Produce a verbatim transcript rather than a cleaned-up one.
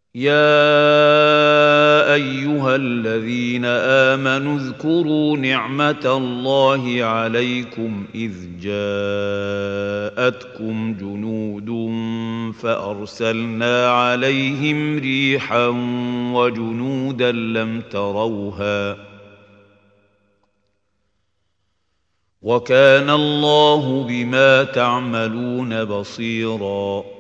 يا أيها الذين آمنوا اذكروا نعمة الله عليكم إذ جاءتكم جنود فأرسلنا عليهم ريحا وجنودا لم تروها وكان الله بما تعملون بصيراً